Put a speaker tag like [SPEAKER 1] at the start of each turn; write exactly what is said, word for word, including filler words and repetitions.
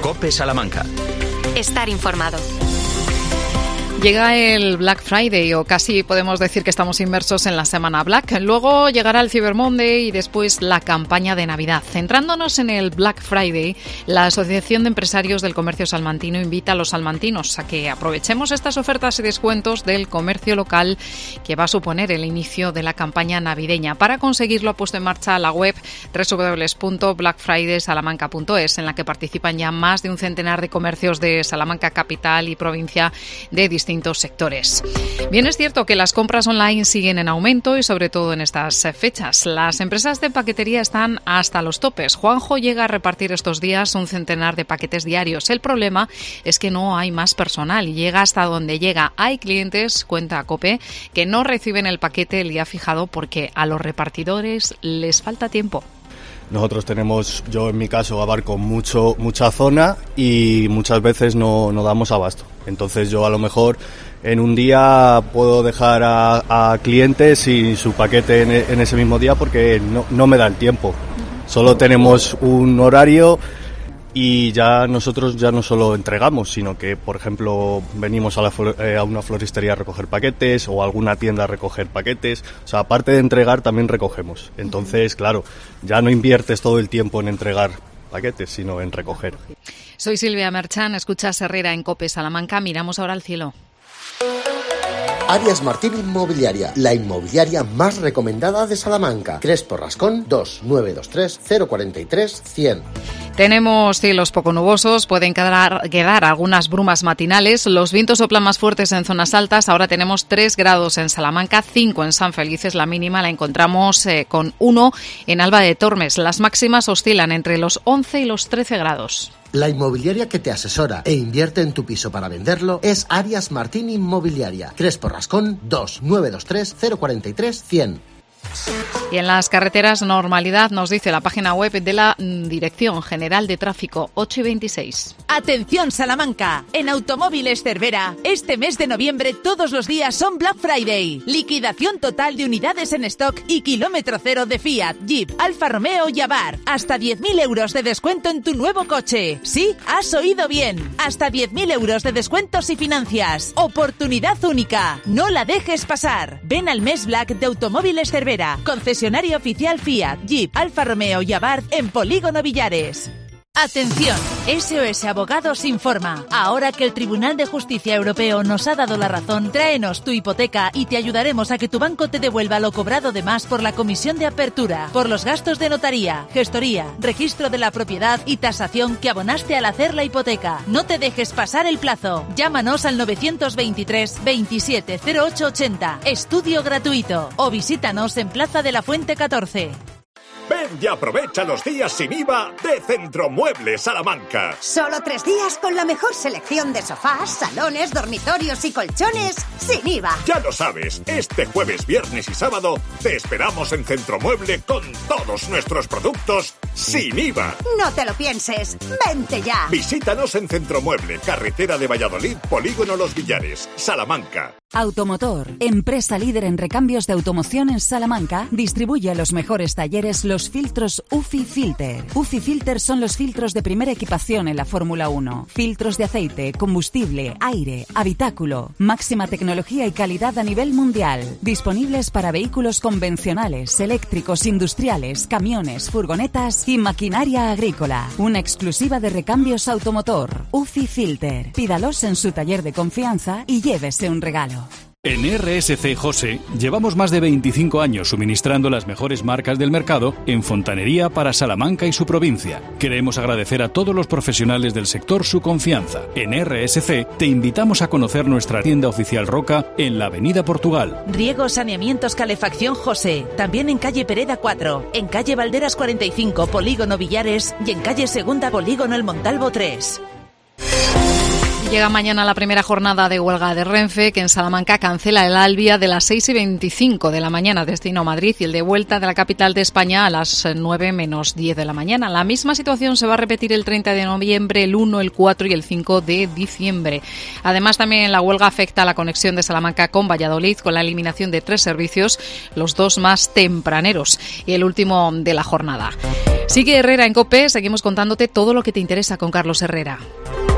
[SPEAKER 1] COPE Salamanca.
[SPEAKER 2] Estar informado.
[SPEAKER 3] Llega el Black Friday, o casi podemos decir que estamos inmersos en la semana Black. Luego llegará el Cyber Monday y después la campaña de Navidad. Centrándonos en el Black Friday, la Asociación de Empresarios del Comercio Salmantino invita a los salmantinos a que aprovechemos estas ofertas y descuentos del comercio local que va a suponer el inicio de la campaña navideña. Para conseguirlo ha puesto en marcha la web doble u doble u doble u punto black friday salamanca punto es, en la que participan ya más de un centenar de comercios de Salamanca capital y provincia de distintos distintos sectores. Bien, es cierto que las compras online siguen en aumento y sobre todo en estas fechas. Las empresas de paquetería están hasta los topes. Juanjo llega a repartir estos días un centenar de paquetes diarios. El problema es que no hay más personal y llega hasta donde llega. Hay clientes, cuenta COPE, que no reciben el paquete el día fijado porque a los repartidores les falta tiempo.
[SPEAKER 4] Nosotros tenemos, yo en mi caso abarco mucho, mucha zona y muchas veces no, no damos abasto. Entonces yo a lo mejor en un día puedo dejar a, a clientes sin su paquete en, en ese mismo día porque no, no me da el tiempo. Solo tenemos un horario y ya nosotros ya no solo entregamos, sino que, por ejemplo, venimos a, la, eh, a una floristería a recoger paquetes o a alguna tienda a recoger paquetes. O sea, aparte de entregar, también recogemos. Entonces, claro, ya no inviertes todo el tiempo en entregar paquetes, sino en recoger.
[SPEAKER 3] Soy Silvia Merchan, escuchas Herrera en COPE Salamanca. Miramos ahora al cielo.
[SPEAKER 5] Arias Martín Inmobiliaria, la inmobiliaria más recomendada de Salamanca. Crespo Rascón, dos nueve dos tres cero cuatro tres cien.
[SPEAKER 3] Tenemos cielos poco nubosos, pueden quedar, quedar algunas brumas matinales. Los vientos soplan más fuertes en zonas altas. Ahora tenemos tres grados en Salamanca, cinco en San Felices. La mínima la encontramos eh, con uno en Alba de Tormes. Las máximas oscilan entre los once y los trece grados.
[SPEAKER 5] La inmobiliaria que te asesora e invierte en tu piso para venderlo es Arias Martín Inmobiliaria. Crespo Rascón, dos nueve dos tres cero cuatro tres cien.
[SPEAKER 3] Y en las carreteras, normalidad, nos dice la página web de la Dirección General de Tráfico, ocho y veintiséis.
[SPEAKER 6] Atención Salamanca, en Automóviles Cervera, este mes de noviembre todos los días son Black Friday. Liquidación total de unidades en stock y kilómetro cero de Fiat, Jeep, Alfa Romeo y Abarth. Hasta diez mil euros de descuento en tu nuevo coche. Sí, has oído bien. Hasta diez mil euros de descuentos y financias. Oportunidad única. No la dejes pasar. Ven al mes Black de Automóviles Cervera, concesionario oficial Fiat, Jeep, Alfa Romeo y Abarth en Polígono Villares. Atención, S O S Abogados informa. Ahora que el Tribunal de Justicia Europeo nos ha dado la razón, tráenos tu hipoteca y te ayudaremos a que tu banco te devuelva lo cobrado de más por la comisión de apertura, por los gastos de notaría, gestoría, registro de la propiedad y tasación que abonaste al hacer la hipoteca. No te dejes pasar el plazo. Llámanos al novecientos veintitrés veintisiete cero ocho ochenta, estudio gratuito, o visítanos en Plaza de la Fuente catorce.
[SPEAKER 7] Ven y aprovecha los días sin I V A de Centromuebles Salamanca.
[SPEAKER 8] Solo tres días con la mejor selección de sofás, salones, dormitorios y colchones sin I V A.
[SPEAKER 7] Ya lo sabes, este jueves, viernes y sábado te esperamos en Centromueble con todos nuestros productos sin I V A.
[SPEAKER 8] No te lo pienses, vente ya.
[SPEAKER 7] Visítanos en Centromueble, carretera de Valladolid, Polígono Los Villares, Salamanca.
[SPEAKER 9] Automotor, empresa líder en recambios de automoción en Salamanca, distribuye a los mejores talleres los filtros U F I Filter. U F I Filter son los filtros de primera equipación en la Fórmula uno. Filtros de aceite, combustible, aire, habitáculo, máxima tecnología y calidad a nivel mundial. Disponibles para vehículos convencionales, eléctricos, industriales, camiones, furgonetas y maquinaria agrícola. Una exclusiva de recambios automotor. U F I Filter. Pídalos en su taller de confianza y llévese un regalo.
[SPEAKER 10] En R S C José llevamos más de veinticinco años suministrando las mejores marcas del mercado en fontanería para Salamanca y su provincia. Queremos agradecer a todos los profesionales del sector su confianza. En R S C te invitamos a conocer nuestra tienda oficial Roca en la Avenida Portugal.
[SPEAKER 6] Riego, saneamientos, calefacción José. También en calle Pereda cuatro, en calle Valderas cuarenta y cinco, Polígono Villares y en calle Segunda, Polígono El Montalvo tres.
[SPEAKER 3] Llega mañana la primera jornada de huelga de Renfe, que en Salamanca cancela el Alvia de las seis y veinticinco de la mañana, destino Madrid, y el de vuelta de la capital de España a las nueve menos diez de la mañana. La misma situación se va a repetir el treinta de noviembre, el uno, el cuatro y el cinco de diciembre. Además, también la huelga afecta a la conexión de Salamanca con Valladolid, con la eliminación de tres servicios, los dos más tempraneros y el último de la jornada. Sigue Herrera en COPE, seguimos contándote todo lo que te interesa con Carlos Herrera.